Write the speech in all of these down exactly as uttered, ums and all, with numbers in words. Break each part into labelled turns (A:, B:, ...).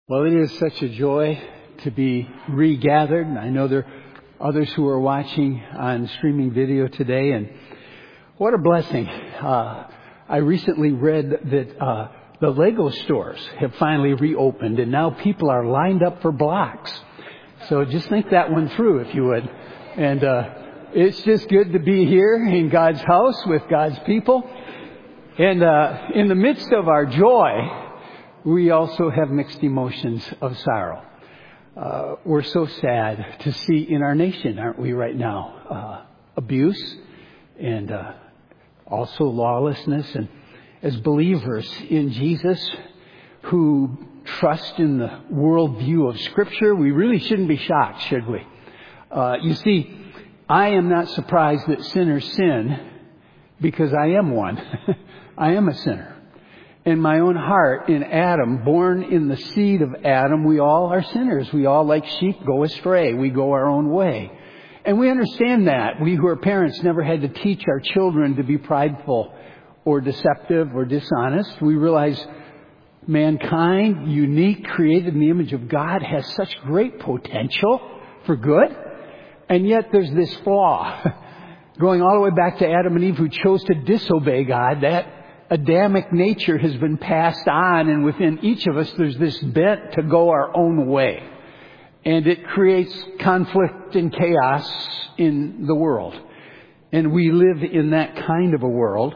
A: Well, it is such a joy to be regathered. I know there are others who are watching on streaming video today, and what a blessing. Uh, I recently read that uh, the Lego stores have finally reopened, and now people are lined up for blocks. So just think that one through, if you would. And uh, it's just good to be here in God's house with God's people. And uh, in the midst of our joy, we also have mixed emotions of sorrow. Uh, we're so sad to see in our nation, aren't we, right now? Uh, abuse and uh, also lawlessness. And as believers in Jesus who trust in the worldview of Scripture, we really shouldn't be shocked, should we? Uh, you see, I am not surprised that sinners sin because I am one. I am a sinner. In my own heart, in Adam, born in the seed of Adam, we all are sinners. We all, like sheep, go astray. We go our own way. And we understand that. We who are parents never had to teach our children to be prideful or deceptive or dishonest. We realize mankind, unique, created in the image of God, has such great potential for good. And yet there's this flaw. Going all the way back to Adam and Eve, who chose to disobey God, that Adamic nature has been passed on, and within each of us there's this bent to go our own way. And it creates conflict and chaos in the world. And we live in that kind of a world.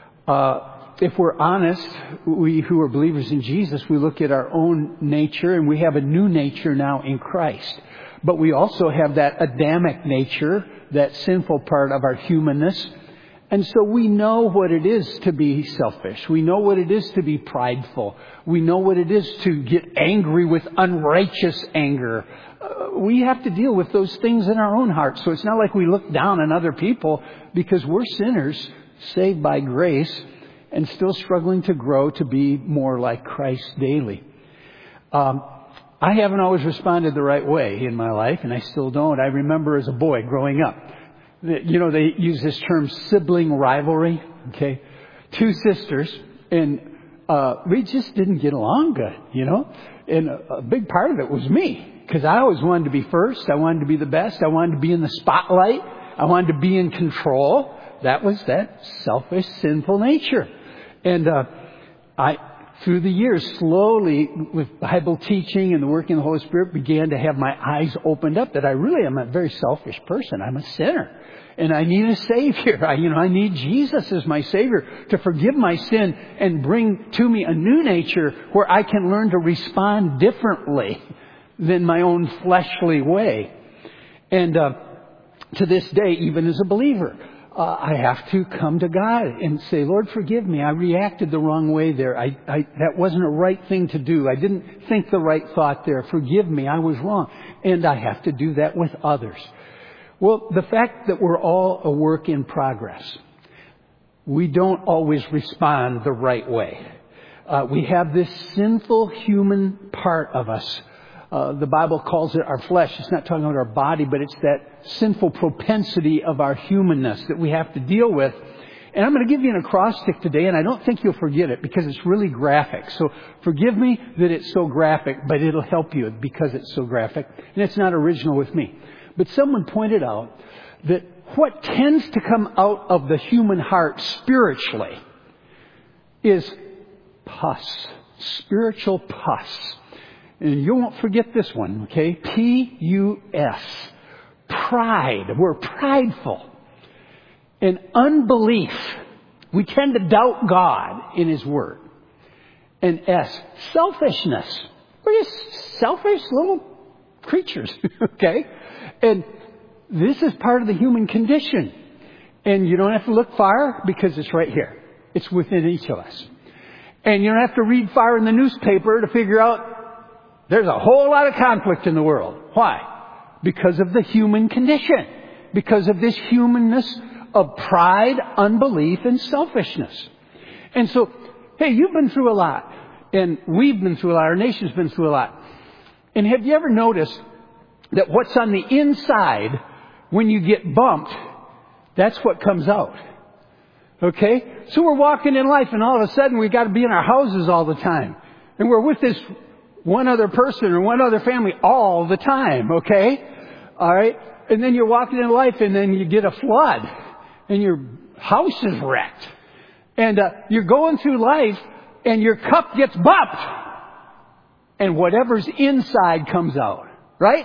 A: Uh, if we're honest, we who are believers in Jesus, we look at our own nature, and we have a new nature now in Christ. But we also have that Adamic nature, that sinful part of our humanness. And so we know what it is to be selfish. We know what it is to be prideful. We know what it is to get angry with unrighteous anger. Uh, we have to deal with those things in our own hearts. So it's not like we look down on other people, because we're sinners saved by grace and still struggling to grow to be more like Christ daily. Um, I haven't always responded the right way in my life, and I still don't. I remember as a boy growing up, you know, they use this term sibling rivalry, okay? Two sisters, and uh we just didn't get along good, you know? And a, a big part of it was me, because I always wanted to be first. I wanted to be the best. I wanted to be in the spotlight. I wanted to be in control. That was that selfish, sinful nature. And uh I, through the years, slowly, with Bible teaching and the working of the Holy Spirit, began to have my eyes opened up that I really am a very selfish person. I'm a sinner. And I need a Savior. I, you know, I need Jesus as my Savior to forgive my sin and bring to me a new nature where I can learn to respond differently than my own fleshly way. And uh, to this day, even as a believer, uh, I have to come to God and say, Lord, forgive me. I reacted the wrong way there. I, I, that wasn't a right thing to do. I didn't think the right thought there. Forgive me. I was wrong. And I have to do that with others. Well, the fact that we're all a work in progress, we don't always respond the right way. Uh, we have this sinful human part of us. Uh, the Bible calls it our flesh. It's not talking about our body, but it's that sinful propensity of our humanness that we have to deal with. And I'm going to give you an acrostic today, and I don't think you'll forget it because it's really graphic. So forgive me that it's so graphic, but it'll help you because it's so graphic. And it's not original with me. But someone pointed out that what tends to come out of the human heart spiritually is pus, spiritual pus. And you won't forget this one, okay? P U S, pride. We're prideful. And unbelief. We tend to doubt God in His Word. And S, selfishness. We're just selfish little creatures, okay? And this is part of the human condition. And you don't have to look far because it's right here. It's within each of us. And you don't have to read far in the newspaper to figure out there's a whole lot of conflict in the world. Why? Because of the human condition. Because of this humanness of pride, unbelief, and selfishness. And so, hey, you've been through a lot. And we've been through a lot. Our nation's been through a lot. And have you ever noticed that what's on the inside, when you get bumped, that's what comes out? Okay? So we're walking in life, and all of a sudden we've got to be in our houses all the time. And we're with this one other person or one other family all the time, okay? All right? And then you're walking in life and then you get a flood and your house is wrecked. And uh, you're going through life and your cup gets bumped. And whatever's inside comes out, right?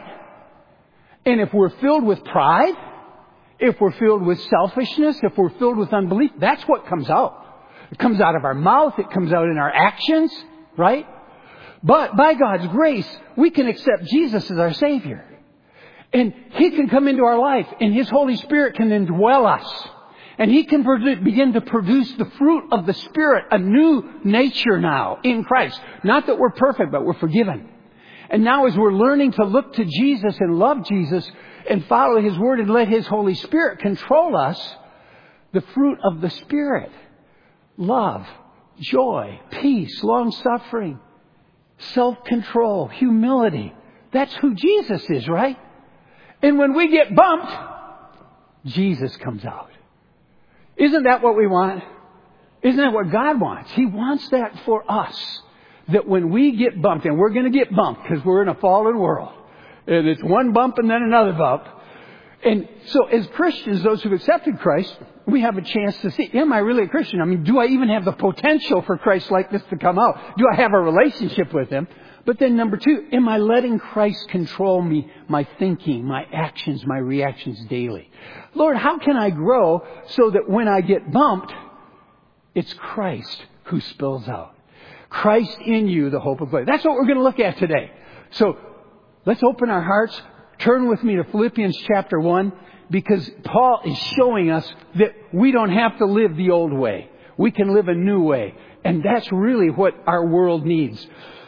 A: And if we're filled with pride, if we're filled with selfishness, if we're filled with unbelief, that's what comes out. It comes out of our mouth. It comes out in our actions, right? But by God's grace, we can accept Jesus as our Savior. And He can come into our life and His Holy Spirit can indwell us. And He can produ- begin to produce the fruit of the Spirit, a new nature now in Christ. Not that we're perfect, but we're forgiven. And now as we're learning to look to Jesus and love Jesus and follow His Word and let His Holy Spirit control us, the fruit of the Spirit, love, joy, peace, long-suffering, self-control, humility. That's who Jesus is, right? And when we get bumped, Jesus comes out. Isn't that what we want? Isn't that what God wants? He wants that for us. That when we get bumped, and we're going to get bumped because we're in a fallen world. And it's one bump and then another bump. And so as Christians, those who've accepted Christ, we have a chance to see, am I really a Christian? I mean, do I even have the potential for Christ-likeness to come out? Do I have a relationship with Him? But then number two, am I letting Christ control me, my thinking, my actions, my reactions daily? Lord, how can I grow so that when I get bumped, it's Christ who spills out? Christ in you, the hope of glory. That's what we're going to look at today. So let's open our hearts. Turn with me to Philippians chapter one, because Paul is showing us that we don't have to live the old way. We can live a new way. And that's really what our world needs.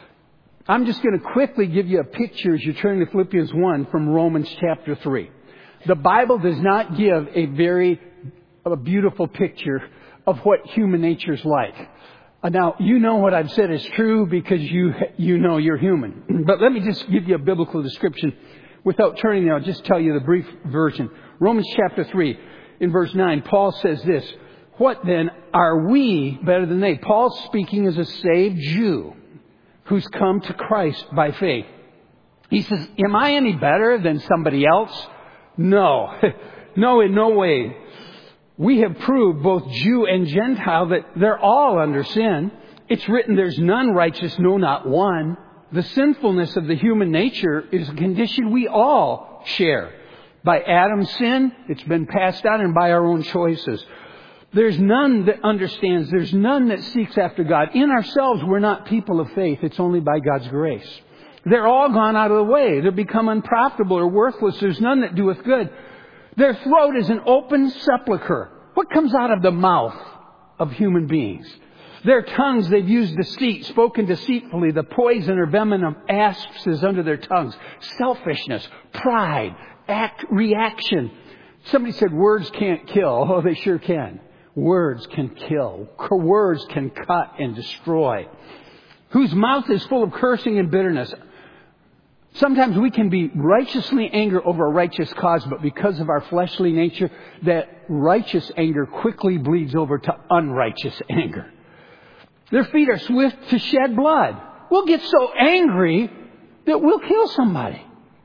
A: I'm just going to quickly give you a picture as you turn to Philippians one from Romans chapter three. The Bible does not give a very a beautiful picture of what human nature's like. Now, you know what I've said is true because you you know you're human. But let me just give you a biblical description. Without turning there, I'll just tell you the brief version. Romans chapter three, in verse nine, Paul says this, "What then are we better than they?" Paul's speaking as a saved Jew who's come to Christ by faith. He says, am I any better than somebody else? No. No, in no way. We have proved, both Jew and Gentile, that they're all under sin. It's written, there's none righteous, no, not one. The sinfulness of the human nature is a condition we all share. By Adam's sin, it's been passed on, and by our own choices. There's none that understands. There's none that seeks after God. In ourselves, we're not people of faith. It's only by God's grace. They're all gone out of the way. They're become unprofitable or worthless. There's none that doeth good. Their throat is an open sepulchre. What comes out of the mouth of human beings? Their tongues, they've used deceit, spoken deceitfully. The poison or venom of asps is under their tongues. Selfishness, pride, act, reaction. Somebody said words can't kill. Oh, they sure can. Words can kill. Words can cut and destroy. Whose mouth is full of cursing and bitterness. Sometimes we can be righteously angry over a righteous cause, but because of our fleshly nature, that righteous anger quickly bleeds over to unrighteous anger. Their feet are swift to shed blood. We'll get so angry that we'll kill somebody.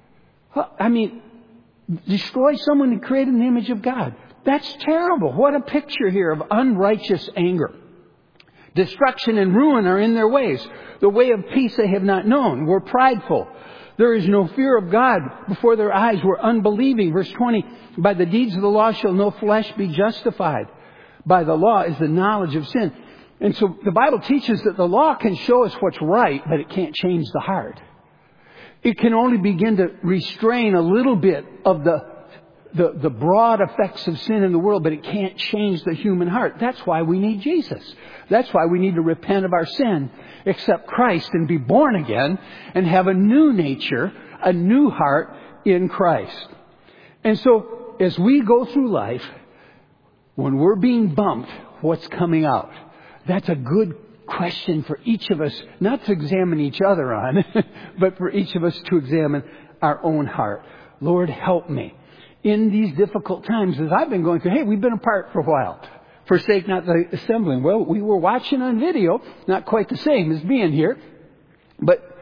A: I mean, destroy someone created in the image of God. That's terrible. What a picture here of unrighteous anger. Destruction and ruin are in their ways. The way of peace they have not known. We're prideful. There is no fear of God before their eyes. We're unbelieving. Verse twenty, by the deeds of the law shall no flesh be justified. By the law is the knowledge of sin. And so the Bible teaches that the law can show us what's right, but it can't change the heart. It can only begin to restrain a little bit of the, the, the broad effects of sin in the world, but it can't change the human heart. That's why we need Jesus. That's why we need to repent of our sin, accept Christ, and be born again, and have a new nature, a new heart in Christ. And so, as we go through life, when we're being bumped, what's coming out? That's a good question for each of us, not to examine each other on, but for each of us to examine our own heart. Lord, help me in these difficult times, as I've been going through. Hey, we've been apart for a while. Forsake not the assembling. Well, we were watching on video, not quite the same as being here, but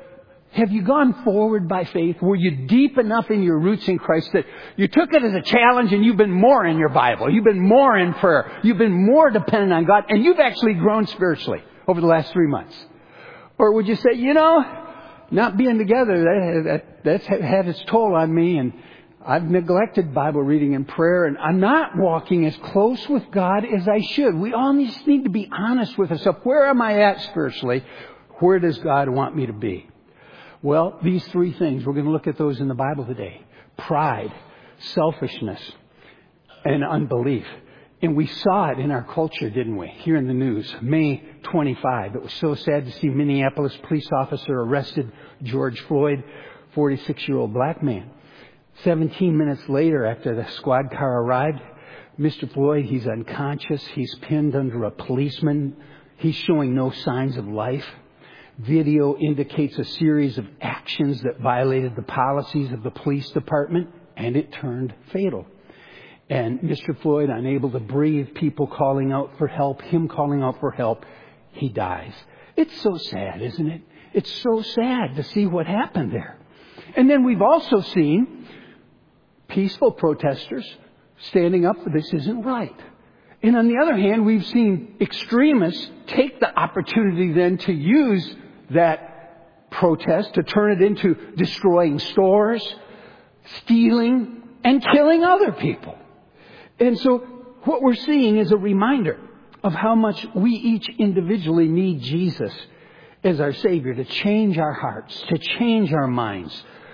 A: Have you gone forward by faith? Were you deep enough in your roots in Christ that you took it as a challenge and you've been more in your Bible? You've been more in prayer. You've been more dependent on God, and you've actually grown spiritually over the last three months. Or would you say, you know, not being together, that, that, that's had its toll on me, and I've neglected Bible reading and prayer, and I'm not walking as close with God as I should. We all just need to be honest with ourselves. Where am I at spiritually? Where does God want me to be? Well, these three things, we're going to look at those in the Bible today. Pride, selfishness, and unbelief. And we saw it in our culture, didn't we? Here in the news, May twenty-fifth. It was so sad to see Minneapolis police officer arrested George Floyd, forty-six-year-old black man. seventeen minutes later, after the squad car arrived, Mister Floyd, he's unconscious. He's pinned under a policeman. He's showing no signs of life. Video indicates a series of actions that violated the policies of the police department, and it turned fatal. And Mister Floyd, unable to breathe, people calling out for help, him calling out for help, he dies. It's so sad, isn't it? It's so sad to see what happened there. And then we've also seen peaceful protesters standing up for this isn't right. And on the other hand, we've seen extremists take the opportunity then to use that protest to turn it into destroying stores, stealing, and killing other people. And so what we're seeing is a reminder of how much we each individually need Jesus as our Savior to change our hearts, to change our minds,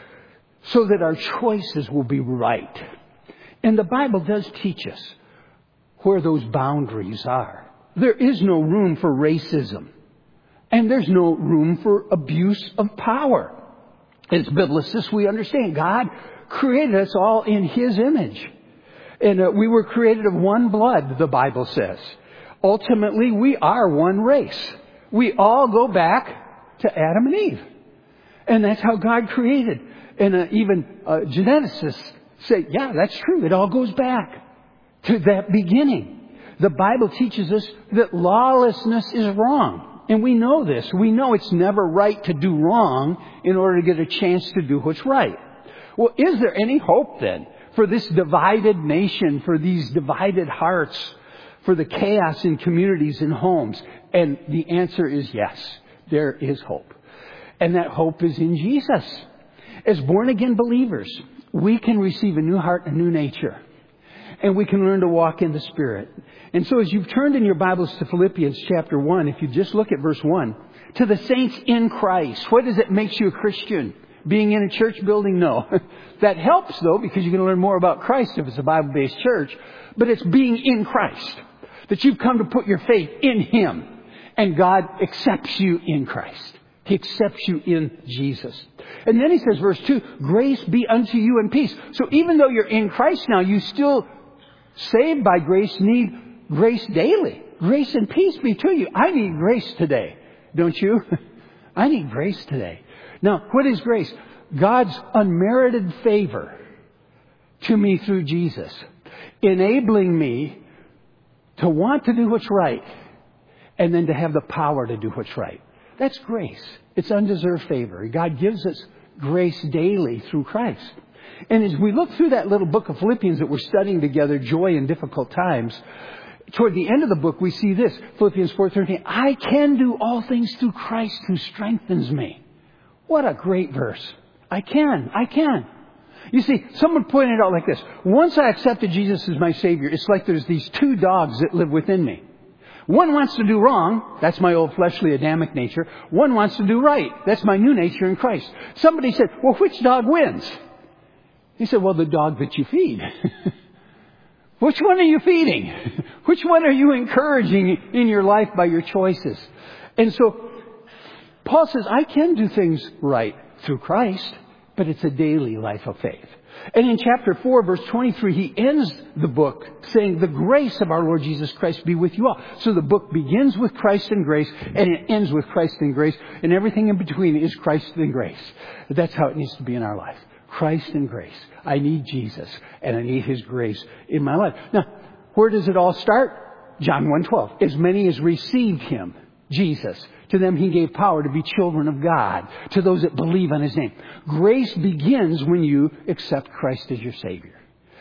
A: so that our choices will be right. And the Bible does teach us where those boundaries are. There is no room for racism. And there's no room for abuse of power. As biblicists, we understand God created us all in His image. And uh, we were created of one blood, the Bible says. Ultimately, we are one race. We all go back to Adam and Eve. And that's how God created. And uh, even uh, geneticists say, yeah, that's true. It all goes back to that beginning. The Bible teaches us that lawlessness is wrong. And we know this. We know it's never right to do wrong in order to get a chance to do what's right. Well, is there any hope then for this divided nation, for these divided hearts, for the chaos in communities and homes? And the answer is yes, there is hope. And that hope is in Jesus. As born-again believers, we can receive a new heart, a new nature. And we can learn to walk in the Spirit. And so as you've turned in your Bibles to Philippians chapter one, if you just look at verse one, to the saints in Christ, what does it make you a Christian? Being in a church building? No. That helps, though, because you're going to learn more about Christ if it's a Bible-based church. But it's being in Christ. That you've come to put your faith in Him. And God accepts you in Christ. He accepts you in Jesus. And then he says, verse two, grace be unto you and peace. So even though you're in Christ now, you still, saved by grace, need grace daily. Grace and peace be to you. I need grace today. Don't you? I need grace today. Now, what is grace? God's unmerited favor to me through Jesus, enabling me to want to do what's right and then to have the power to do what's right. That's grace. It's undeserved favor. God gives us grace daily through Christ. And as we look through that little book of Philippians that we're studying together, Joy in Difficult Times, toward the end of the book we see this, Philippians four thirteen, I can do all things through Christ who strengthens me. What a great verse. I can. I can. You see, someone pointed out like this. Once I accepted Jesus as my Savior, it's like there's these two dogs that live within me. One wants to do wrong. That's my old fleshly Adamic nature. One wants to do right. That's my new nature in Christ. Somebody said, well, which dog wins? He said, well, the dog that you feed. Which one are you feeding? Which one are you encouraging in your life by your choices? And so Paul says, I can do things right through Christ, but it's a daily life of faith. And in chapter four, verse twenty-three, he ends the book saying, the grace of our Lord Jesus Christ be with you all. So the book begins with Christ and grace, and it ends with Christ and grace, and everything in between is Christ and grace. That's how it needs to be in our life. Christ and grace. I need Jesus, and I need His grace in my life. Now, where does it all start? John one twelve. As many as received Him, Jesus. To them he gave power to be children of God, to those that believe on his name. Grace begins when you accept Christ as your Savior.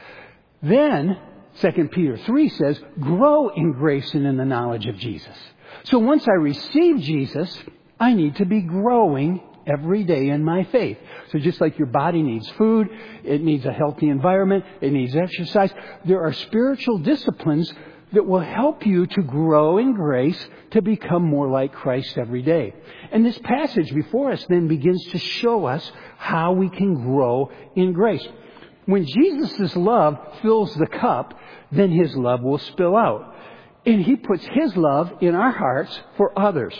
A: Then, Second Peter three says, grow in grace and in the knowledge of Jesus. So once I receive Jesus, I need to be growing every day in my faith. So just like your body needs food, it needs a healthy environment, it needs exercise, there are spiritual disciplines that will help you to grow in grace to become more like Christ every day. And this passage before us then begins to show us how we can grow in grace. When Jesus' love fills the cup, then his love will spill out. And he puts his love in our hearts for others.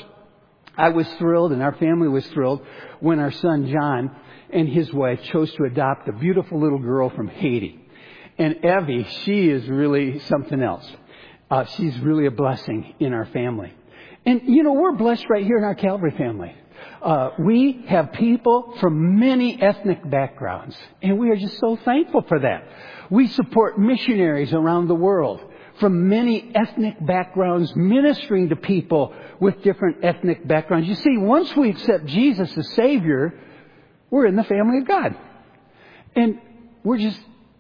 A: I was thrilled, and our family was thrilled, when our son John and his wife chose to adopt a beautiful little girl from Haiti. And Evie, she is really something else. Uh, she's really a blessing in our family. And, you know, we're blessed right here in our Calvary family. Uh, we have people from many ethnic backgrounds, and we are just so thankful for that. We support missionaries around the world from many ethnic backgrounds, ministering to people with different ethnic backgrounds. You see, once we accept Jesus as Savior, we're in the family of God. And we're just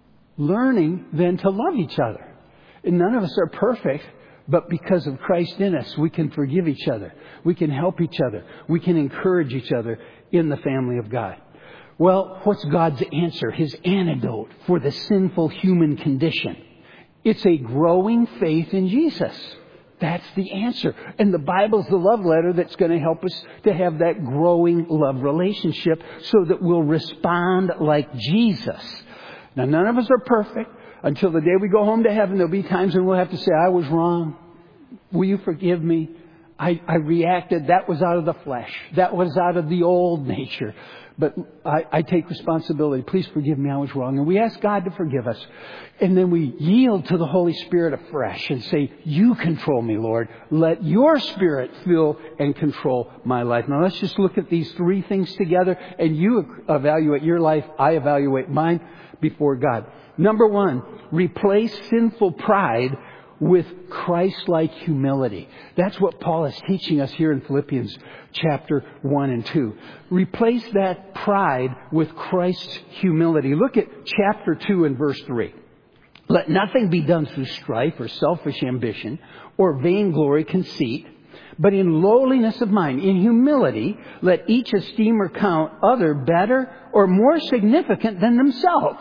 A: learning then to love each other. And none of us are perfect, but because of Christ in us, we can forgive each other. We can help each other. We can encourage each other in the family of God. Well, what's God's answer? His antidote for the sinful human condition. It's a growing faith in Jesus. That's the answer. And the Bible's the love letter that's going to help us to have that growing love relationship so that we'll respond like Jesus. Now, none of us are perfect. Until the day we go home to heaven, there'll be times when we'll have to say, I was wrong. Will you forgive me? I, I reacted. That was out of the flesh. That was out of the old nature. But I, I take responsibility. Please forgive me. I was wrong. And we ask God to forgive us. And then we yield to the Holy Spirit afresh and say, you control me, Lord. Let your Spirit fill and control my life. Now let's just look at these three things together. And you evaluate your life. I evaluate mine before God. Number one, replace sinful pride with Christ-like humility. That's what Paul is teaching us here in Philippians chapter one and two. Replace that pride with Christ's humility. Look at chapter two and verse three. Let nothing be done through strife or selfish ambition or vainglory, conceit, but in lowliness of mind, in humility, let each esteem or count other better or more significant than themselves.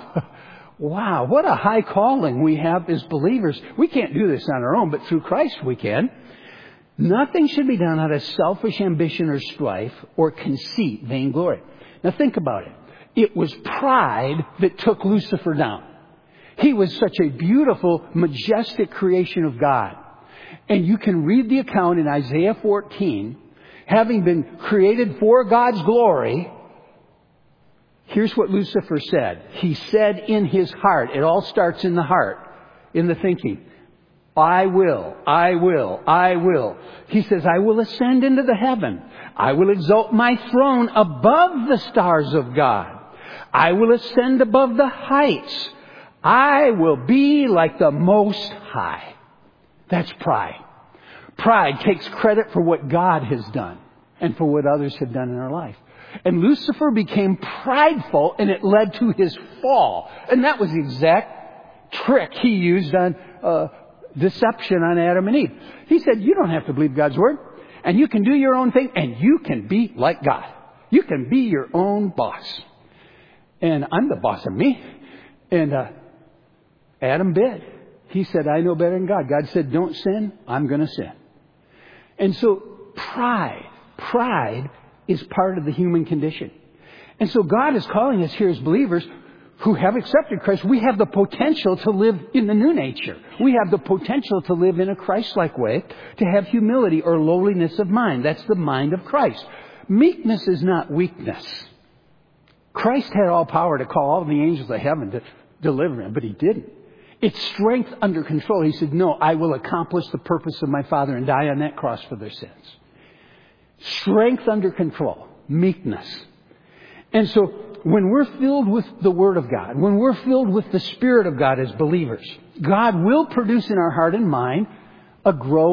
A: Wow, what a high calling we have as believers. We can't do this on our own, but through Christ we can. Nothing should be done out of selfish ambition or strife or conceit, vainglory. Now think about it. It was pride that took Lucifer down. He was such a beautiful, majestic creation of God. And you can read the account in Isaiah fourteen. Having been created for God's glory, here's what Lucifer said. He said in his heart, it all starts in the heart, in the thinking, I will, I will, I will. He says, I will ascend into the heaven. I will exalt my throne above the stars of God. I will ascend above the heights. I will be like the Most High. That's pride. Pride takes credit for what God has done and for what others have done in our life. And Lucifer became prideful, and it led to his fall. And that was the exact trick he used on uh, deception on Adam and Eve. He said, you don't have to believe God's word, and you can do your own thing, and you can be like God. You can be your own boss. And I'm the boss of me. And uh, Adam bid. He said, I know better than God. God said, don't sin. I'm going to sin. And so pride, pride is part of the human condition. And so God is calling us here as believers who have accepted Christ. We have the potential to live in the new nature. We have the potential to live in a Christ-like way, to have humility or lowliness of mind. That's the mind of Christ. Meekness is not weakness. Christ had all power to call all the angels of heaven to deliver him, but he didn't. It's strength under control. He said, no, I will accomplish the purpose of my Father and die on that cross for their sins. Strength under control, meekness. And so when we're filled with the Word of God, when we're filled with the Spirit of God as believers, God will produce in our heart and mind a growing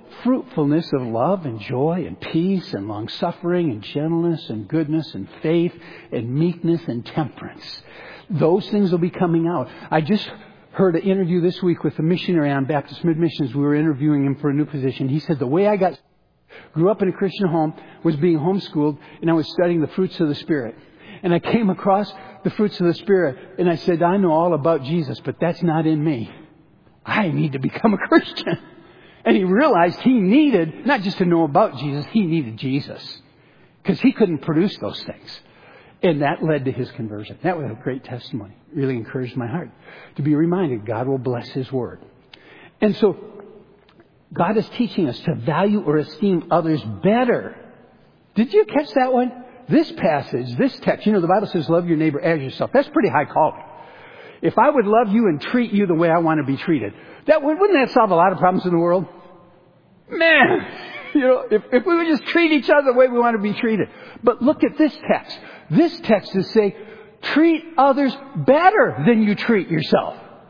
A: fruitfulness of love and joy and peace and long-suffering and gentleness and goodness and faith and meekness and temperance. Those things will be coming out. I just heard an interview this week with a missionary on Baptist Mid-Missions. We were interviewing him for a new position. He said, the way I got, grew up in a Christian home, was being homeschooled, and I was studying the fruits of the Spirit. And I came across the fruits of the Spirit, and I said, I know all about Jesus, but that's not in me. I need to become a Christian. And he realized he needed, not just to know about Jesus, he needed Jesus. Because he couldn't produce those things. And that led to his conversion. That was a great testimony. It really encouraged my heart to be reminded God will bless His Word. And so God is teaching us to value or esteem others better. Did you catch that one? This passage, this text, you know, the Bible says love your neighbor as yourself. That's pretty high calling. If I would love you and treat you the way I want to be treated, that wouldn't that solve a lot of problems in the world? Man, you know, if, if we would just treat each other the way we want to be treated. But look at this text. This text is saying, treat others better than you treat yourself.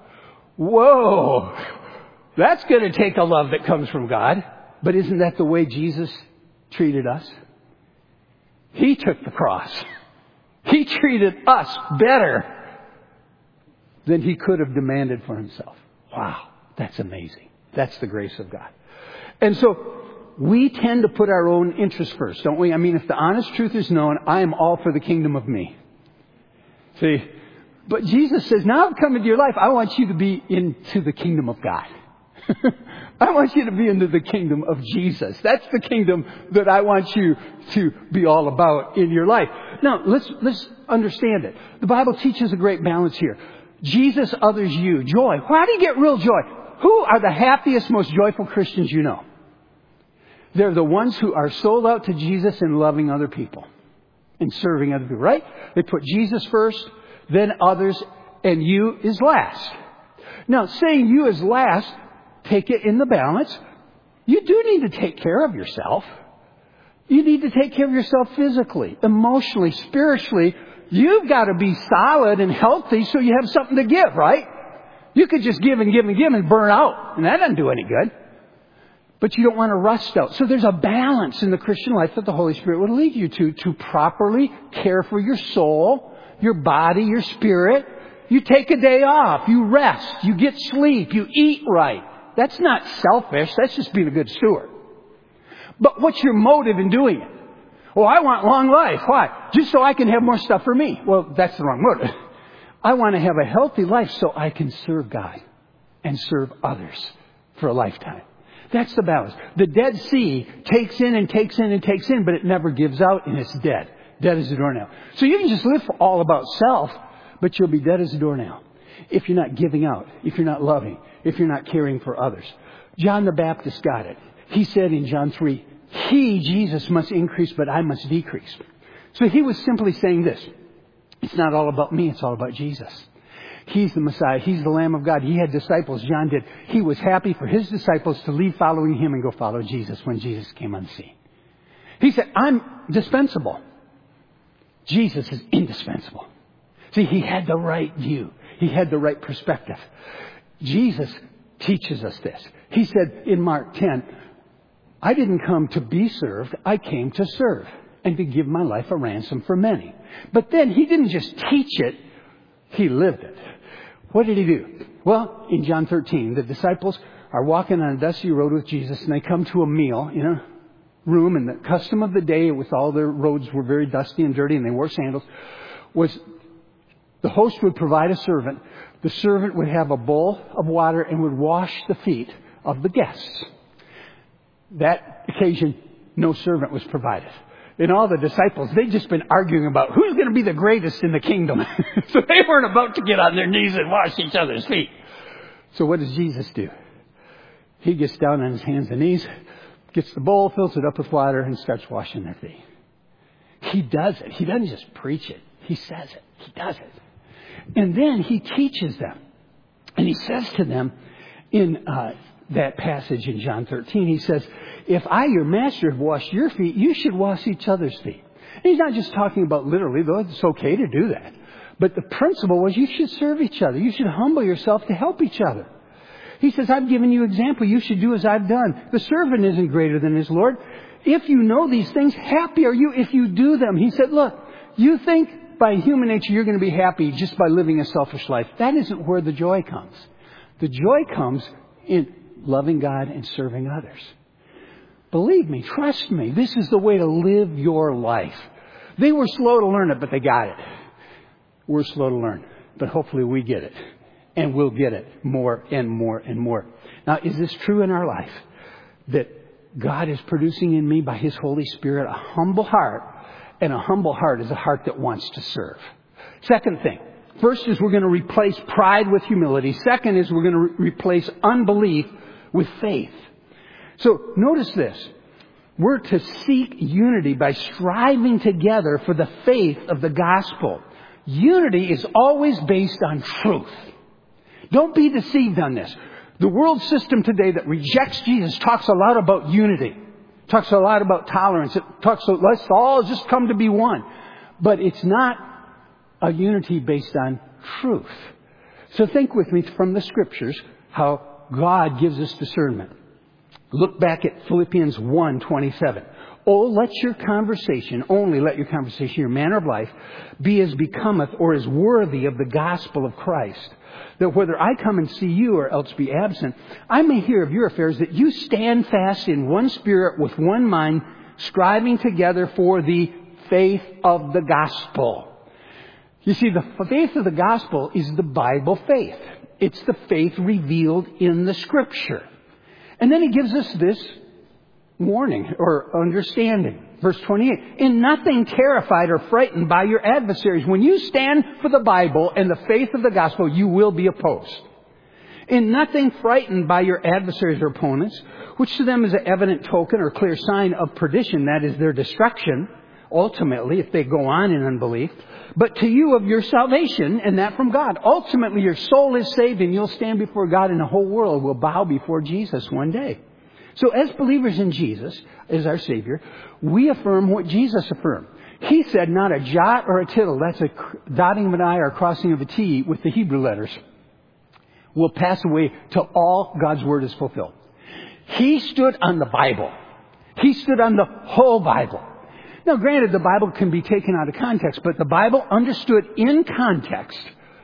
A: Whoa. That's going to take a love that comes from God. But isn't that the way Jesus treated us? He took the cross. He treated us better than He could have demanded for Himself. Wow. That's amazing. That's the grace of God. And so we tend to put our own interests first, don't we? I mean, if the honest truth is known, I am all for the kingdom of me. See? But Jesus says, now I've come into your life, I want you to be into the kingdom of God. I want you to be into the kingdom of Jesus. That's the kingdom that I want you to be all about in your life. Now, let's, let's understand it. The Bible teaches a great balance here. Jesus, others, you. Joy. How do you get real joy? Who are the happiest, most joyful Christians you know? They're the ones who are sold out to Jesus and loving other people and serving other people, right? They put Jesus first, then others, and you is last. Now, saying you is last, take it in the balance. You do need to take care of yourself. You need to take care of yourself physically, emotionally, spiritually. You've got to be solid and healthy so you have something to give, right? You could just give and give and give and burn out, and that doesn't do any good. But you don't want to rust out. So there's a balance in the Christian life that the Holy Spirit would lead you to, to properly care for your soul, your body, your spirit. You take a day off. You rest. You get sleep. You eat right. That's not selfish. That's just being a good steward. But what's your motive in doing it? Well, I want long life. Why? Just so I can have more stuff for me. Well, that's the wrong motive. I want to have a healthy life so I can serve God and serve others for a lifetime. That's the balance. The Dead Sea takes in and takes in and takes in, but it never gives out, and it's dead. Dead as a doornail. So you can just live for all about self, but you'll be dead as a doornail if you're not giving out, if you're not loving, if you're not caring for others. John the Baptist got it. He said in John three, He, Jesus, must increase, but I must decrease. So he was simply saying this. It's not all about me, it's all about Jesus. He's the Messiah. He's the Lamb of God. He had disciples. John did. He was happy for his disciples to leave following him and go follow Jesus when Jesus came on the scene. He said, I'm dispensable. Jesus is indispensable. See, he had the right view. He had the right perspective. Jesus teaches us this. He said in Mark ten, I didn't come to be served. I came to serve and to give my life a ransom for many. But then he didn't just teach it. He lived it. What did he do? Well, in John thirteen, the disciples are walking on a dusty road with Jesus, and they come to a meal in a room, and the custom of the day, with all their roads were very dusty and dirty, and they wore sandals, was the host would provide a servant. The servant would have a bowl of water and would wash the feet of the guests. That occasion, no servant was provided. And all the disciples, they'd just been arguing about who's going to be the greatest in the kingdom. So they weren't about to get on their knees and wash each other's feet. So what does Jesus do? He gets down on his hands and knees, gets the bowl, fills it up with water, and starts washing their feet. He does it. He doesn't just preach it. He says it. He does it. And then he teaches them. And he says to them in uh, that passage in John thirteen, he says, if I, your master, have washed your feet, you should wash each other's feet. And he's not just talking about literally, though it's okay to do that. But the principle was you should serve each other. You should humble yourself to help each other. He says, I've given you example. You should do as I've done. The servant isn't greater than his Lord. If you know these things, happy are you if you do them. He said, look, you think by human nature you're going to be happy just by living a selfish life. That isn't where the joy comes. The joy comes in loving God and serving others. Believe me, trust me, this is the way to live your life. They were slow to learn it, but they got it. We're slow to learn, but hopefully we get it. And we'll get it more and more and more. Now, is this true in our life? That God is producing in me by His Holy Spirit a humble heart, and a humble heart is a heart that wants to serve. Second thing. First is we're going to replace pride with humility. Second is we're going to re- replace unbelief with faith. So notice this. We're to seek unity by striving together for the faith of the gospel. Unity is always based on truth. Don't be deceived on this. The world system today that rejects Jesus talks a lot about unity. Talks a lot about tolerance. It talks about let's all just come to be one. But it's not a unity based on truth. So think with me from the Scriptures how God gives us discernment. Look back at Philippians one twenty-seven. Oh, let your conversation, only let your conversation, your manner of life, be as becometh or as worthy of the gospel of Christ. That whether I come and see you or else be absent, I may hear of your affairs, that you stand fast in one spirit with one mind, striving together for the faith of the gospel. You see, the faith of the gospel is the Bible faith. It's the faith revealed in the Scripture. And then he gives us this warning or understanding. Verse twenty-eight. In nothing terrified or frightened by your adversaries. When you stand for the Bible and the faith of the gospel, you will be opposed. In nothing frightened by your adversaries or opponents, which to them is an evident token or clear sign of perdition, that is their destruction, ultimately, if they go on in unbelief. But to you of your salvation, and that from God. Ultimately, your soul is saved and you'll stand before God, and the whole world will bow before Jesus one day. So as believers in Jesus, as our Savior, we affirm what Jesus affirmed. He said not a jot or a tittle, that's a dotting of an I or a crossing of a T with the Hebrew letters, will pass away till all God's Word is fulfilled. He stood on the Bible. He stood on the whole Bible. Now, granted, the Bible can be taken out of context, but the Bible understood in context,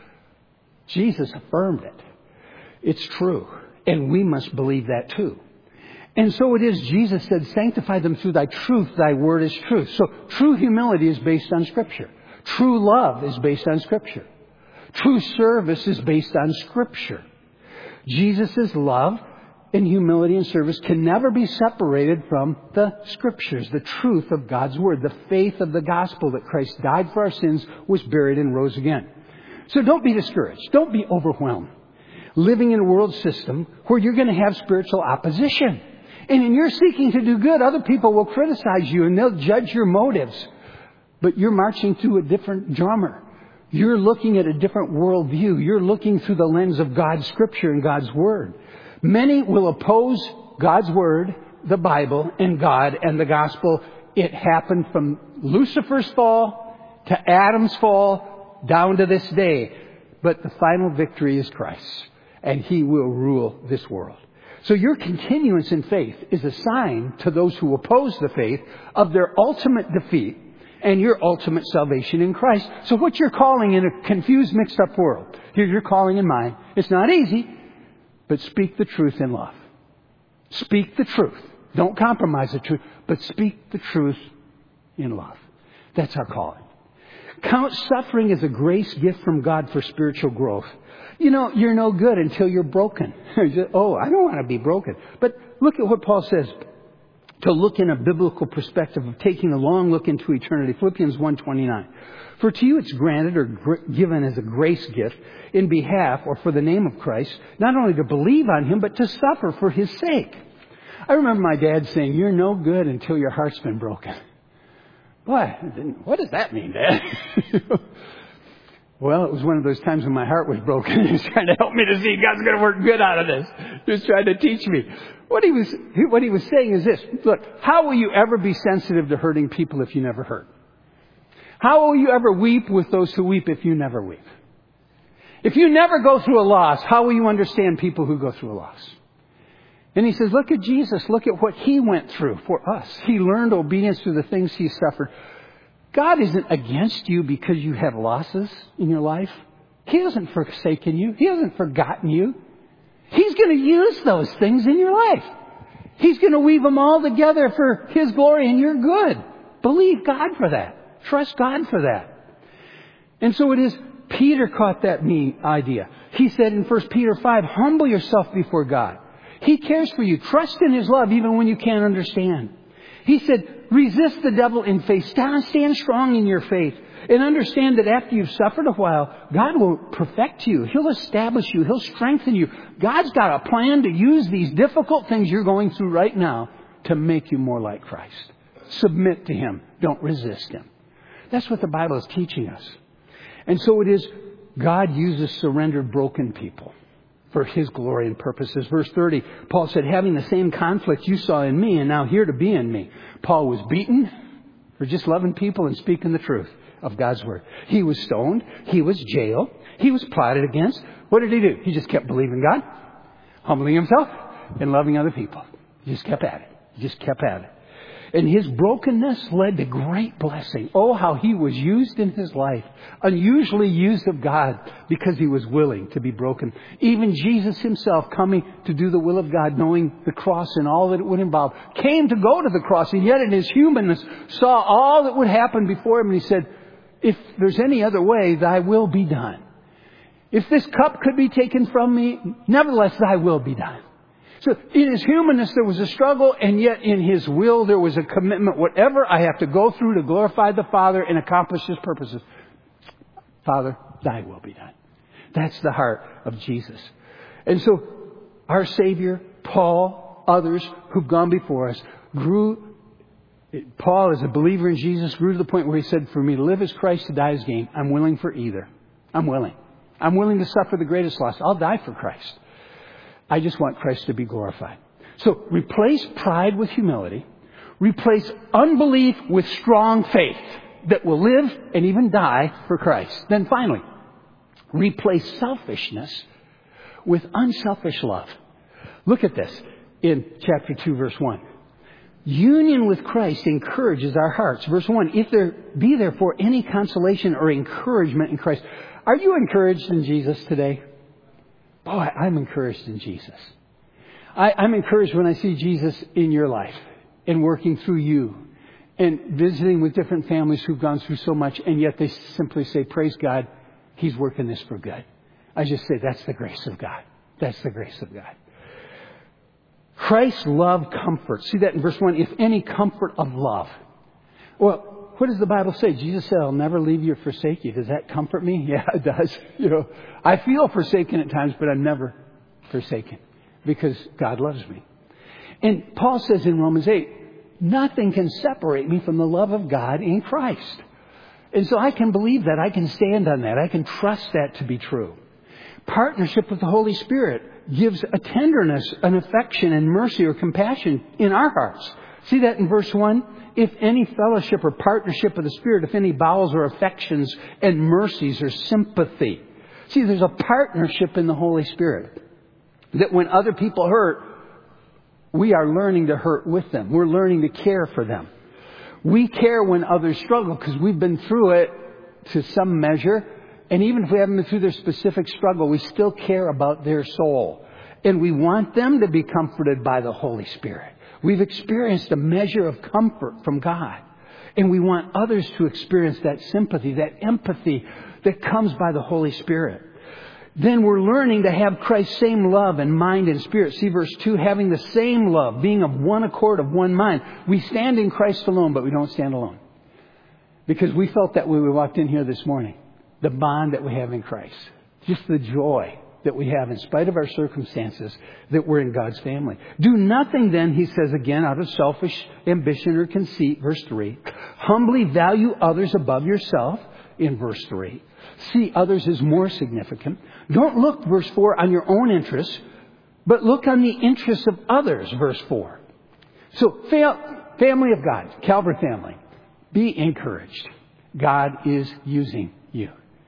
A: Jesus affirmed it. It's true. And we must believe that too. And so it is, Jesus said, sanctify them through thy truth, thy word is truth. So true humility is based on Scripture. True love is based on Scripture. True service is based on Scripture. Jesus' love and humility and service can never be separated from the Scriptures, the truth of God's Word, the faith of the gospel that Christ died for our sins, was buried and rose again. So don't be discouraged. Don't be overwhelmed. Living in a world system where you're going to have spiritual opposition. And in your seeking to do good, other people will criticize you and they'll judge your motives. But you're marching to a different drummer. You're looking at a different worldview. You're looking through the lens of God's Scripture and God's Word. Many will oppose God's Word, the Bible, and God and the gospel. It happened from Lucifer's fall to Adam's fall down to this day. But the final victory is Christ, and He will rule this world. So your continuance in faith is a sign to those who oppose the faith of their ultimate defeat and your ultimate salvation in Christ. So what you're calling in a confused, mixed up world, here's your calling in mind. It's not easy, but speak the truth in love. Speak the truth. Don't compromise the truth, but speak the truth in love. That's our calling. Count suffering as a grace gift from God for spiritual growth. You know, you're no good until you're broken. Oh, I don't want to be broken. But look at what Paul says. To look in a biblical perspective of taking a long look into eternity. Philippians one twenty-nine. For to you it's granted or gr- given as a grace gift in behalf or for the name of Christ, not only to believe on Him, but to suffer for His sake. I remember my dad saying, you're no good until your heart's been broken. Boy, what does that mean, Dad? Well, it was one of those times when my heart was broken. He was trying to help me to see God's going to work good out of this. He was trying to teach me. What he was, what he was saying is this. Look, how will you ever be sensitive to hurting people if you never hurt? How will you ever weep with those who weep if you never weep? If you never go through a loss, how will you understand people who go through a loss? And he says, look at Jesus. Look at what he went through for us. He learned obedience through the things he suffered. God isn't against you because you have losses in your life. He hasn't forsaken you. He hasn't forgotten you. He's going to use those things in your life. He's going to weave them all together for his glory, and you're good. Believe God for that. Trust God for that. And so it is, Peter caught that me idea. He said in First Peter five, humble yourself before God. He cares for you. Trust in his love even when you can't understand. He said, resist the devil in faith. Stand, stand strong in your faith. And understand that after you've suffered a while, God will perfect you. He'll establish you. He'll strengthen you. God's got a plan to use these difficult things you're going through right now to make you more like Christ. Submit to him. Don't resist him. That's what the Bible is teaching us. And so it is, God uses surrendered, broken people for his glory and purposes. Verse thirty, Paul said, having the same conflict you saw in me and now here to be in me. Paul was beaten for just loving people and speaking the truth of God's word. He was stoned. He was jailed. He was plotted against. What did he do? He just kept believing God, humbling himself, and loving other people. He just kept at it. He just kept at it. And his brokenness led to great blessing. Oh, how he was used in his life. Unusually used of God because he was willing to be broken. Even Jesus himself, coming to do the will of God, knowing the cross and all that it would involve, came to go to the cross, and yet in his humanness saw all that would happen before him, and he said, if there's any other way, thy will be done. If this cup could be taken from me, nevertheless, thy will be done. So in his humanness, there was a struggle, and yet in his will, there was a commitment. Whatever I have to go through to glorify the Father and accomplish his purposes, Father, thy will be done. That's the heart of Jesus. And so our Savior, Paul, others who've gone before us, grew. Paul, as a believer in Jesus, grew to the point where he said, for me to live as Christ, to die as gain. I'm willing for either. I'm willing. I'm willing to suffer the greatest loss. I'll die for Christ. I just want Christ to be glorified. So replace pride with humility. Replace unbelief with strong faith that will live and even die for Christ. Then finally, replace selfishness with unselfish love. Look at this in chapter two, verse one. Union with Christ encourages our hearts. Verse one, if there be therefore any consolation or encouragement in Christ. Are you encouraged in Jesus today? Boy, I'm encouraged in Jesus. I, I'm encouraged when I see Jesus in your life and working through you and visiting with different families who've gone through so much, and yet they simply say, praise God, he's working this for good. I just say, that's the grace of God. That's the grace of God. Christ's love comforts. See that in verse one, if any comfort of love. Well, what does the Bible say? Jesus said, I'll never leave you or forsake you. Does that comfort me? Yeah, it does. You know, I feel forsaken at times, but I'm never forsaken because God loves me. And Paul says in Romans eight, nothing can separate me from the love of God in Christ. And so I can believe that. I can stand on that. I can trust that to be true. Partnership with the Holy Spirit gives a tenderness, an affection, and mercy or compassion in our hearts. See that in verse one? If any fellowship or partnership of the Spirit, if any bowels or affections and mercies or sympathy. See, there's a partnership in the Holy Spirit. That when other people hurt, we are learning to hurt with them. We're learning to care for them. We care when others struggle because we've been through it to some measure. And even if we haven't been through their specific struggle, we still care about their soul. And we want them to be comforted by the Holy Spirit. We've experienced a measure of comfort from God. And we want others to experience that sympathy, that empathy that comes by the Holy Spirit. Then we're learning to have Christ's same love and mind and spirit. See verse two, having the same love, being of one accord, of one mind. We stand in Christ alone, but we don't stand alone. Because we felt that when we walked in here this morning. The bond that we have in Christ. Just the joy that we have in spite of our circumstances that we're in God's family. Do nothing then, he says again, out of selfish ambition or conceit, verse three. Humbly value others above yourself, in verse three. See others as more significant. Don't look, verse four, on your own interests, but look on the interests of others, verse four. So, family of God, Calvary family, be encouraged. God is using you.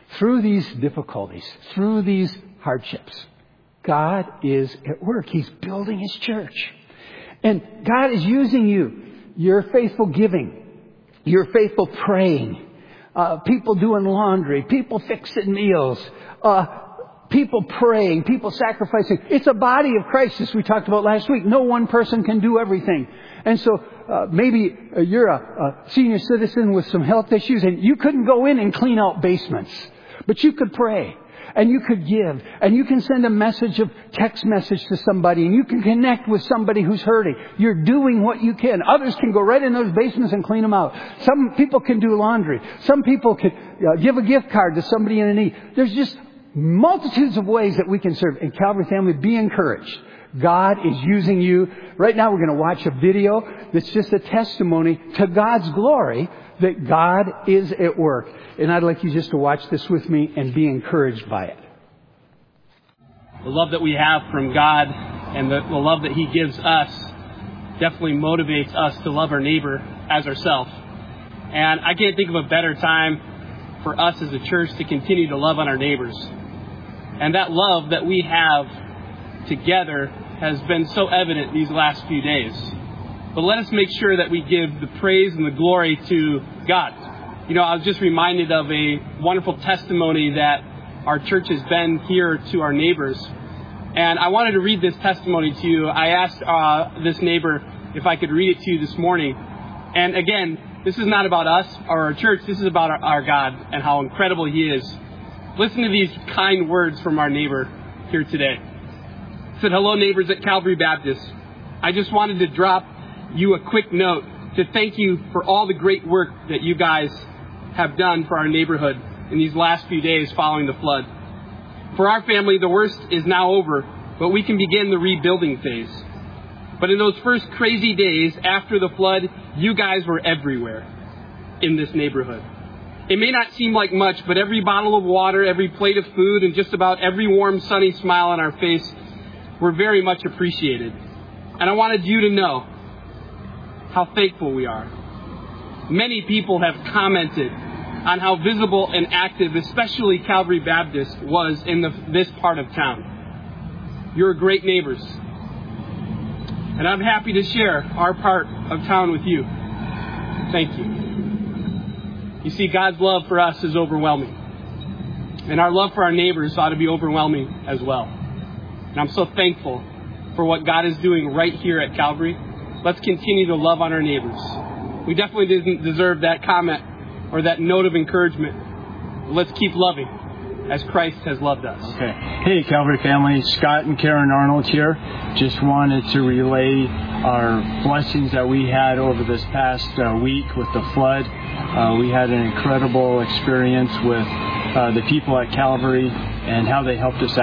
A: through these difficulties, through these hardships, God is at work. He's building His church. And God is using you. Your faithful giving, your faithful praying, uh, people doing laundry, people fixing meals, uh, people praying, people sacrificing. It's a body of Christ, as we talked about last week. No one person can do everything. And so uh, maybe uh, you're a, a senior citizen with some health issues and you couldn't go in and clean out basements. But you could pray. And you could give. And you can send a message of text message to somebody. And you can connect with somebody who's hurting. You're doing what you can. Others can go right in those basements and clean them out. Some people can do laundry. Some people can uh, give a gift card to somebody in need. There's just multitudes of ways that we can serve. And Calvary family, be encouraged. God is using you. Right now we're going to watch a video that's just a testimony to God's glory that God is at work. And I'd like you just to watch this with me and be encouraged by it.
B: The love that we have from God and the, the love that He gives us definitely motivates us to love our neighbor as ourselves. And I can't think of a better time for us as a church to continue to love on our neighbors. And that love that we have together has been so evident these last few days. But let us make sure that we give the praise and the glory to God. You know, I was just reminded of a wonderful testimony that our church has been here to our neighbors. And I wanted to read this testimony to you. I asked uh, this neighbor if I could read it to you this morning. And again, this is not about us or our church. This is about our, our God and how incredible He is. Listen to these kind words from our neighbor here today. It said, "Hello, neighbors at Calvary Baptist. I just wanted to drop you a quick note to thank you for all the great work that you guys have done for our neighborhood in these last few days following the flood. For our family, the worst is now over, but we can begin the rebuilding phase. But in those first crazy days after the flood, you guys were everywhere in this neighborhood. It may not seem like much, but every bottle of water, every plate of food, and just about every warm, sunny smile on our face were very much appreciated. And I wanted you to know how thankful we are. Many people have commented on how visible and active, especially Calvary Baptist, was in the, this part of town. You're great neighbors. And I'm happy to share our part of town with you. Thank you. You see, God's love for us is overwhelming. And our love for our neighbors ought to be overwhelming as well. And I'm so thankful for what God is doing right here at Calvary. Let's continue to love on our neighbors. We definitely didn't deserve that comment or that note of encouragement. Let's keep loving as Christ has loved us.
C: Okay. Hey, Calvary family. Scott and Karen Arnold here. Just wanted to relay our blessings that we had over this past uh, week with the flood. Uh, we had an incredible experience with uh, the people at Calvary and how they helped us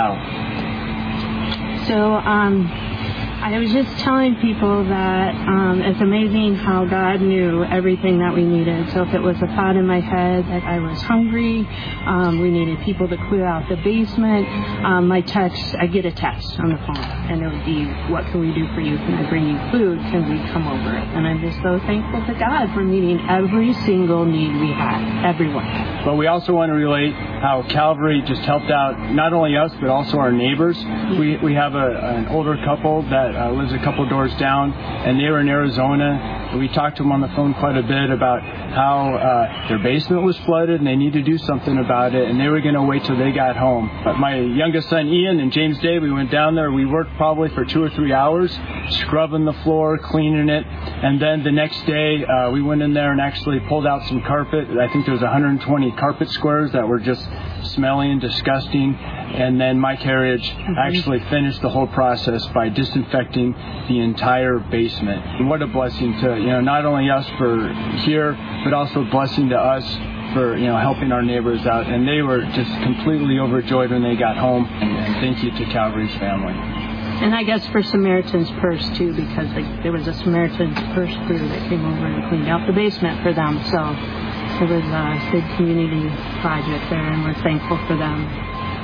C: out.
D: So, um... I was just telling people that um, it's amazing how God knew everything that we needed. So if it was a thought in my head that I was hungry, um, we needed people to clear out the basement, um, my text, I get a text on the phone, and it would be, what can we do for you? Can I bring you food? Can we come over? And I'm just so thankful to God for meeting every single need we had, everyone.
C: But we also want to relate how Calvary just helped out not only us, but also our neighbors. Mm-hmm. We we have a, an older couple that Uh, lives a couple doors down, and they were in Arizona. We talked to them on the phone quite a bit about how uh, their basement was flooded and they need to do something about it, and they were going to wait till they got home. But my youngest son Ian and James Day, we went down there. We worked probably for two or three hours, scrubbing the floor, cleaning it, and then the next day uh, we went in there and actually pulled out some carpet. I think there was one hundred twenty carpet squares that were just smelly and disgusting. And then Mike Harriage mm-hmm. actually finished the whole process by disinfecting the entire basement. And what a blessing to, you know, not only us for here, but also a blessing to us for, you know, helping our neighbors out. And they were just completely overjoyed when they got home. And thank you to Calvary's family.
D: And I guess for Samaritan's Purse, too, because like, there was a Samaritan's Purse crew that came over and cleaned out the basement for them. So it was a big community project there, and we're thankful for them.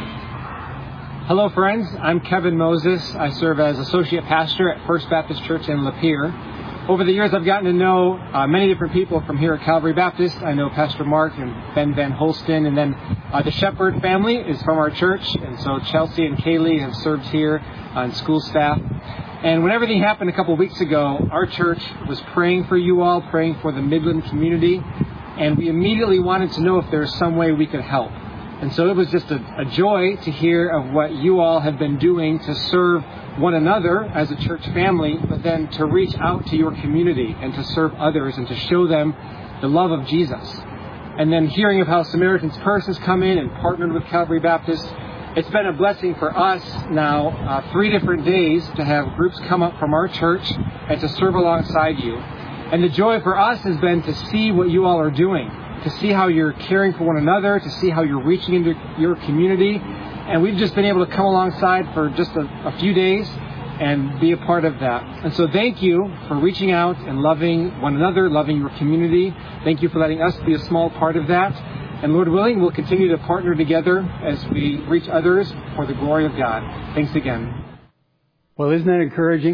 E: Hello, friends. I'm Kevin Moses. I serve as Associate Pastor at First Baptist Church in Lapeer. over the years, I've gotten to know uh, many different people from here at Calvary Baptist. I know Pastor Mark and Ben Van Holsten, and then uh, the Shepherd family is from our church, and so Chelsea and Kaylee have served here on school staff. And when everything happened a couple of weeks ago, our church was praying for you all, praying for the Midland community, and we immediately wanted to know if there was some way we could help. And so it was just a, a joy to hear of what you all have been doing to serve one another as a church family, but then to reach out to your community and to serve others and to show them the love of Jesus. And then hearing of how Samaritan's Purse has come in and partnered with Calvary Baptist, it's been a blessing for us now, uh, three different days, to have groups come up from our church and to serve alongside you. And the joy for us has been to see what you all are doing, to see how you're caring for one another, to see how you're reaching into your community. And we've just been able to come alongside for just a, a few days and be a part of that. And so thank you for reaching out and loving one another, loving your community. Thank you for letting us be a small part of that. And Lord willing, we'll continue to partner together as we reach others for the glory of God. Thanks again.
A: Well, isn't that encouraging?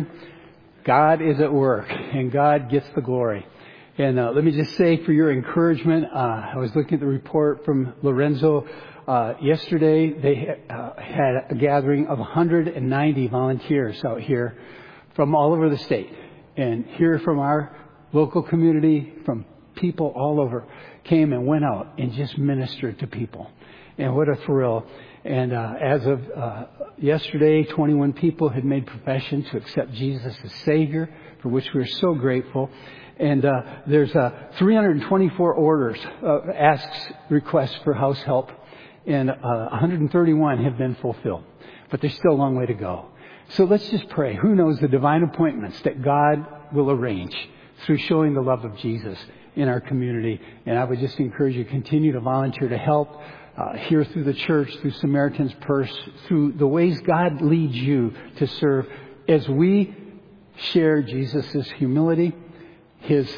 A: God is at work, and God gets the glory. And uh, let me just say for your encouragement, uh, I was looking at the report from Lorenzo. Uh, yesterday, they uh, had a gathering of one hundred ninety volunteers out here from all over the state. And here from our local community, from people all over, came and went out and just ministered to people. And what a thrill. And uh, as of uh, yesterday, twenty-one people had made profession to accept Jesus as Savior, for which we are so grateful. And uh, there's uh, three hundred twenty-four orders, uh, asks, requests for house help, and uh, one hundred thirty-one have been fulfilled. But there's still a long way to go. So let's just pray. Who knows the divine appointments that God will arrange through showing the love of Jesus in our community. And I would just encourage you to continue to volunteer to help uh, here through the church, through Samaritan's Purse, through the ways God leads you to serve. As we share Jesus' humility, His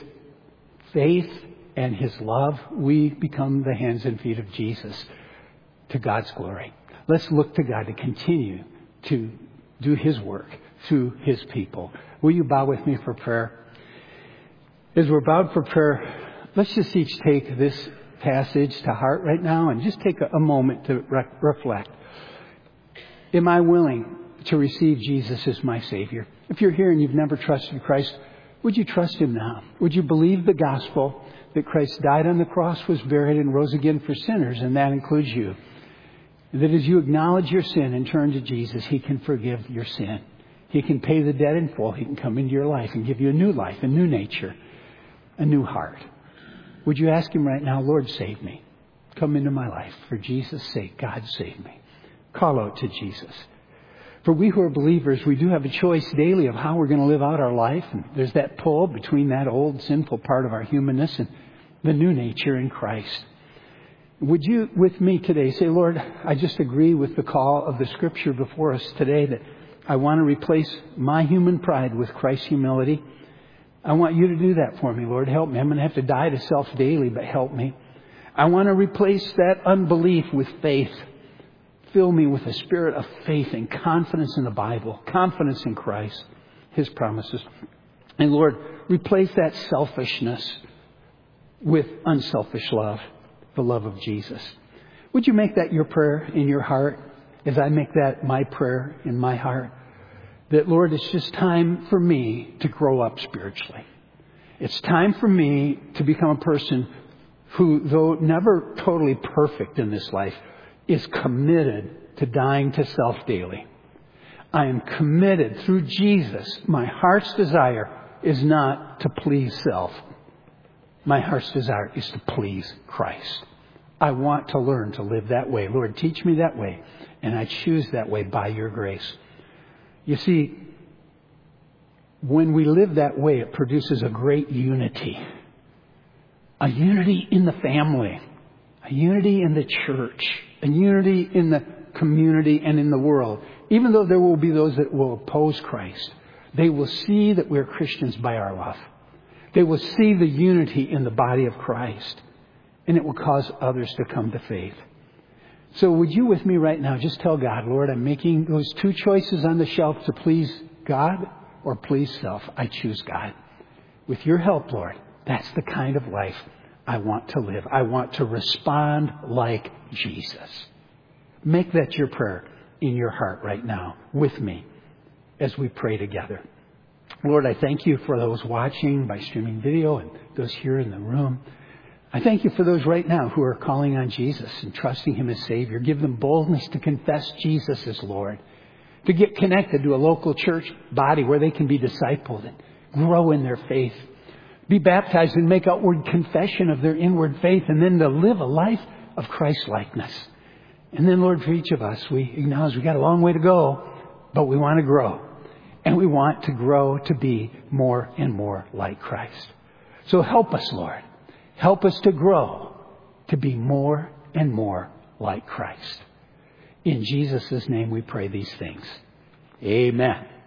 A: faith, and His love, we become the hands and feet of Jesus to God's glory. Let's look to God to continue to do His work through His people. Will you bow with me for prayer? As we're bowed for prayer, let's just each take this passage to heart right now and just take a, a moment to re- reflect. Am I willing to receive Jesus as my Savior? If you're here and you've never trusted Christ, would you trust Him now? Would you believe the gospel that Christ died on the cross, was buried, and rose again for sinners, and that includes you? That as you acknowledge your sin and turn to Jesus, He can forgive your sin. He can pay the debt in full. He can come into your life and give you a new life, a new nature, a new heart. Would you ask Him right now, Lord, save me. Come into my life. For Jesus' sake, God, save me. Call out to Jesus. For we who are believers, we do have a choice daily of how we're going to live out our life. And there's that pull between that old sinful part of our humanness and the new nature in Christ. Would you, with me today, say, Lord, I just agree with the call of the Scripture before us today that I want to replace my human pride with Christ's humility. I want you to do that for me, Lord. Help me. I'm going to have to die to self daily, but help me. I want to replace that unbelief with faith. Fill me with a spirit of faith and confidence in the Bible, confidence in Christ, His promises. And Lord, replace that selfishness with unselfish love, the love of Jesus. Would you make that your prayer in your heart as I make that my prayer in my heart? That, Lord, it's just time for me to grow up spiritually. It's time for me to become a person who, though never totally perfect in this life, is committed to dying to self daily. I am committed through Jesus. My heart's desire is not to please self. My heart's desire is to please Christ. I want to learn to live that way. Lord, teach me that way. And I choose that way by your grace. You see, when we live that way, it produces a great unity. A unity in the family. A unity in the church. A unity in the community and in the world. Even though there will be those that will oppose Christ, they will see that we're Christians by our love. They will see the unity in the body of Christ. And it will cause others to come to faith. So would you with me right now just tell God, Lord, I'm making those two choices on the shelf to please God or please self. I choose God. with your help, Lord, that's the kind of life I want to live. I want to respond like Jesus. Make that your prayer in your heart right now with me as we pray together. Lord, I thank you for those watching by streaming video and those here in the room. I thank you for those right now who are calling on Jesus and trusting him as Savior. Give them boldness to confess Jesus as Lord, to get connected to a local church body where they can be discipled and grow in their faith, be baptized and make outward confession of their inward faith, and then to live a life of Christ-likeness. And then, Lord, for each of us, we acknowledge we've got a long way to go, but we want to grow. And we want to grow to be more and more like Christ. So help us, Lord. Help us to grow to be more and more like Christ. In Jesus' name we pray these things. Amen.